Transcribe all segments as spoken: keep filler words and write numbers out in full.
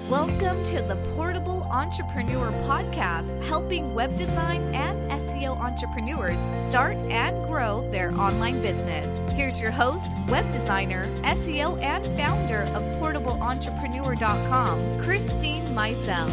Welcome to the Portable Entrepreneur Podcast, helping web design and S E O entrepreneurs start and grow their online business. Here's your host, web designer, S E O, and founder of portable entrepreneur dot com, Christine Meisel.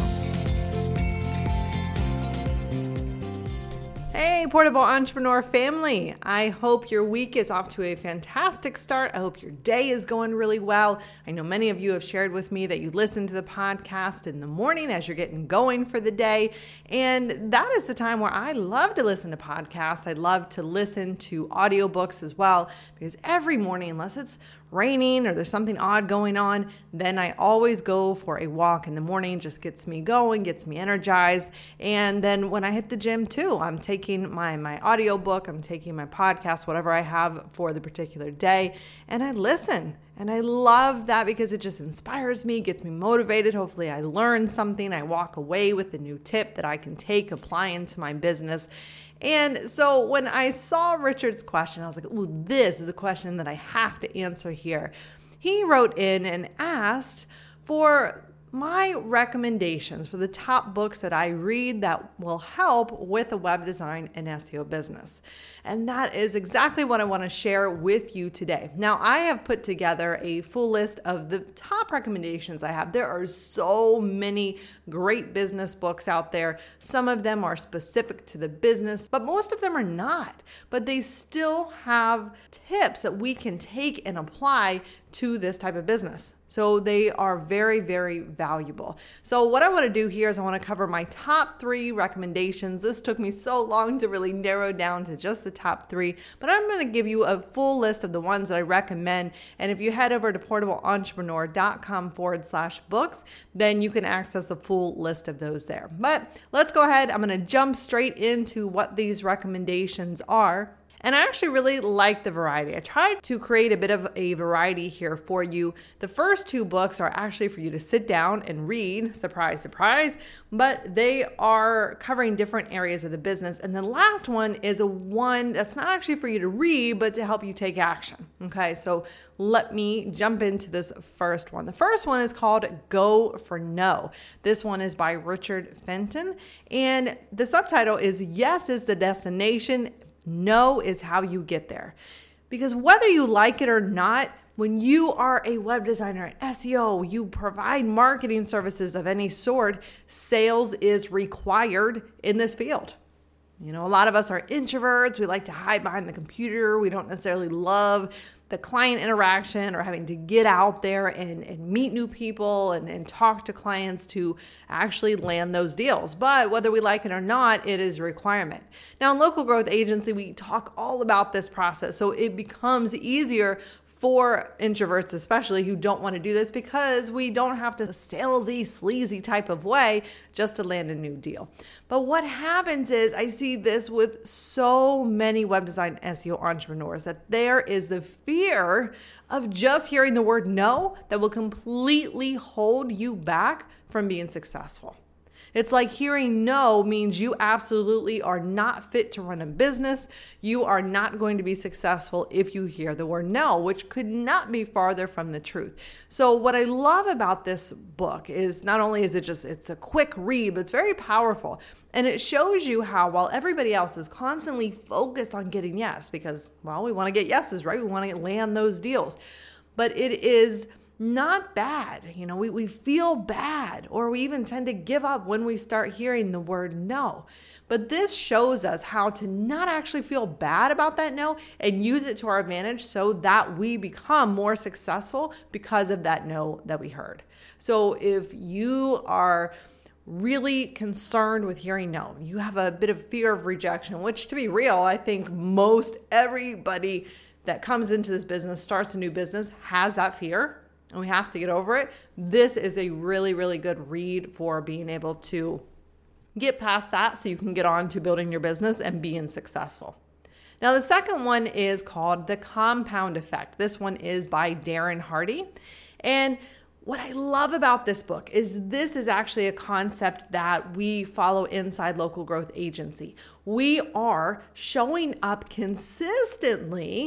Hey, Portable Entrepreneur family. I hope your week is off to a fantastic start. I hope your day is going really well. I know many of you have shared with me that you listen to the podcast in the morning as you're getting going for the day. And that is the time where I love to listen to podcasts. I love to listen to audiobooks as well, because every morning, unless it's raining or there's something odd going on, then I always go for a walk in the morning. Just gets me going, gets me energized. And then when I hit the gym too, I'm taking my my audiobook, I'm taking my podcast, whatever I have for the particular day, and I listen. And I love that because it just inspires me, gets me motivated. Hopefully I learn something. I walk away with a new tip that I can take, apply into my business. And so when I saw Richard's question, I was like, oh, this is a question that I have to answer here. He wrote in and asked for my recommendations for the top books that I read that will help with a web design and S E O business. And that is exactly what I want to share with you today. Now, I have put together a full list of the top recommendations I have. There are so many great business books out there. Some of them are specific to the business, but most of them are not. But they still have tips that we can take and apply to this type of business. So they are very, very valuable. So what I want to do here is I want to cover my top three recommendations. This took me so long to really narrow down to just the top three, but I'm going to give you a full list of the ones that I recommend. And if you head over to portable entrepreneur dot com forward slash books, then you can access a full list of those there. But let's go ahead. I'm going to jump straight into what these recommendations are. And I actually really like the variety. I tried to create a bit of a variety here for you. The first two books are actually for you to sit down and read, surprise, surprise, but they are covering different areas of the business. And the last one is a one that's not actually for you to read, but to help you take action. Okay, so let me jump into this first one. The first one is called Go for No. This one is by Richard Fenton. And the subtitle is Yes is the Destination, No is how you get there. Because whether you like it or not, when you are a web designer, an S E O, you provide marketing services of any sort, sales is required in this field. You know, a lot of us are introverts. We like to hide behind the computer. We don't necessarily love the client interaction or having to get out there and, and meet new people and, and talk to clients to actually land those deals. But whether we like it or not, it is a requirement. Now, in Local Growth Agency, we talk all about this process. So it becomes easier for introverts, especially, who don't want to do this, because we don't have to salesy, sleazy type of way just to land a new deal. But what happens is I see this with so many web design S E O entrepreneurs, that there is the fear of just hearing the word no that will completely hold you back from being successful. It's like hearing no means you absolutely are not fit to run a business. You are not going to be successful if you hear the word no, which could not be farther from the truth. So what I love about this book is not only is it just, it's a quick read, but it's very powerful. And it shows you how, while everybody else is constantly focused on getting yes, because, well, we want to get yeses, right? We want to land those deals. But it is not bad. You know, we, we feel bad, or we even tend to give up when we start hearing the word no. But this shows us how to not actually feel bad about that no and use it to our advantage so that we become more successful because of that no that we heard. So if you are really concerned with hearing no, you have a bit of fear of rejection, which, to be real, I think most everybody that comes into this business, starts a new business, has that fear. And we have to get over it. This is a really, really good read for being able to get past that so you can get on to building your business and being successful. Now, the second one is called The Compound Effect. This one is by Darren Hardy. And what I love about this book is this is actually a concept that we follow inside Local Growth Agency. We are showing up consistently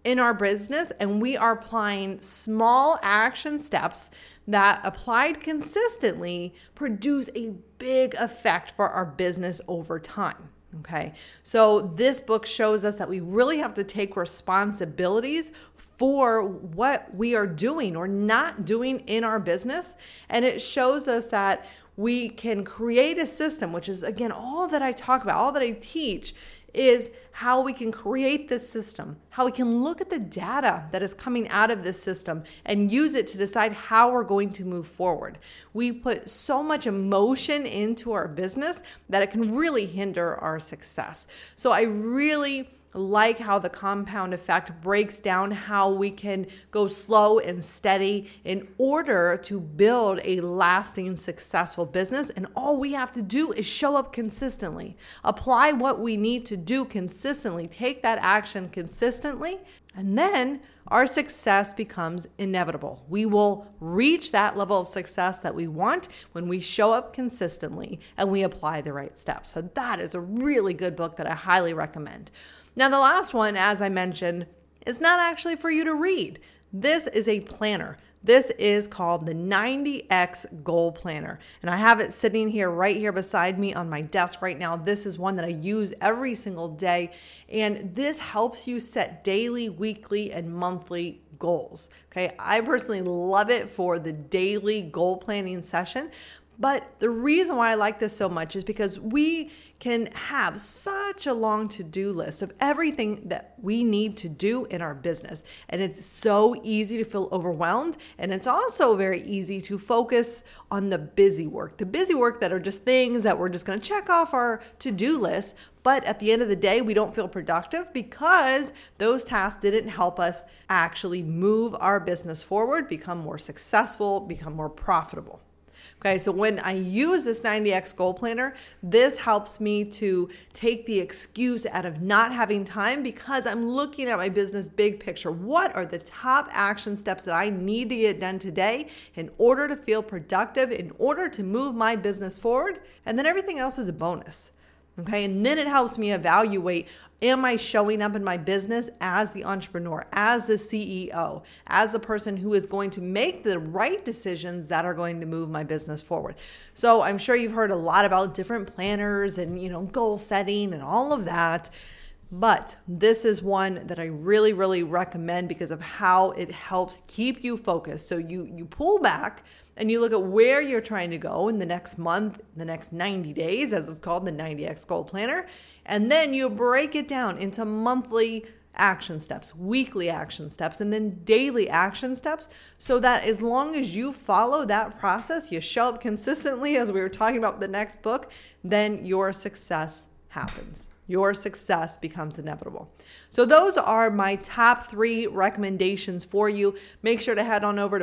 in our business, and we are applying small action steps that applied consistently produce a big effect for our business over time. Okay, so this book shows us that we really have to take responsibilities for what we are doing or not doing in our business. And it shows us that we can create a system, which is, again, all that I talk about, all that I teach is how we can create this system, how we can look at the data that is coming out of this system and use it to decide how we're going to move forward. We put so much emotion into our business that it can really hinder our success. So I really like how the compound effect breaks down how we can go slow and steady in order to build a lasting, successful business. And all we have to do is show up consistently, apply what we need to do consistently, take that action consistently, and then our success becomes inevitable. We will reach that level of success that we want when we show up consistently and we apply the right steps. So that is a really good book that I highly recommend. Now, the last one, as I mentioned, is not actually for you to read. This is a planner. This is called the ninety X Goal Planner. And I have it sitting here right here beside me on my desk right now. This is one that I use every single day. And this helps you set daily, weekly, and monthly goals. Okay, I personally love it for the daily goal planning session. But the reason why I like this so much is because we can have such a long to-do list of everything that we need to do in our business. And it's so easy to feel overwhelmed. And it's also very easy to focus on the busy work, the busy work that are just things that we're just going to check off our to-do list. But at the end of the day, we don't feel productive because those tasks didn't help us actually move our business forward, become more successful, become more profitable. Okay, so when I use this ninety X Goal Planner, this helps me to take the excuse out of not having time because I'm looking at my business big picture. What are the top action steps that I need to get done today in order to feel productive, in order to move my business forward? And then everything else is a bonus. Okay, and then it helps me evaluate, am I showing up in my business as the entrepreneur, as the C E O, as the person who is going to make the right decisions that are going to move my business forward? So I'm sure you've heard a lot about different planners and, you know, goal setting and all of that. But this is one that I really, really recommend because of how it helps keep you focused. So you, you pull back and you look at where you're trying to go in the next month, the next ninety days, as it's called, the ninety X Goal Planner. And then you break it down into monthly action steps, weekly action steps, and then daily action steps, so that as long as you follow that process, you show up consistently, as we were talking about the next book, then your success happens. Your success becomes inevitable. So those are my top three recommendations for you. Make sure to head on over to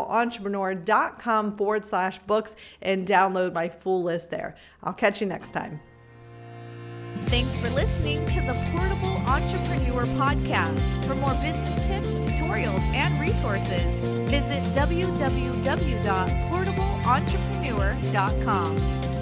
portableentrepreneur.com forward slash books and download my full list there. I'll catch you next time. Thanks for listening to the Portable Entrepreneur Podcast. For more business tips, tutorials, and resources, visit w w w dot portable entrepreneur dot com.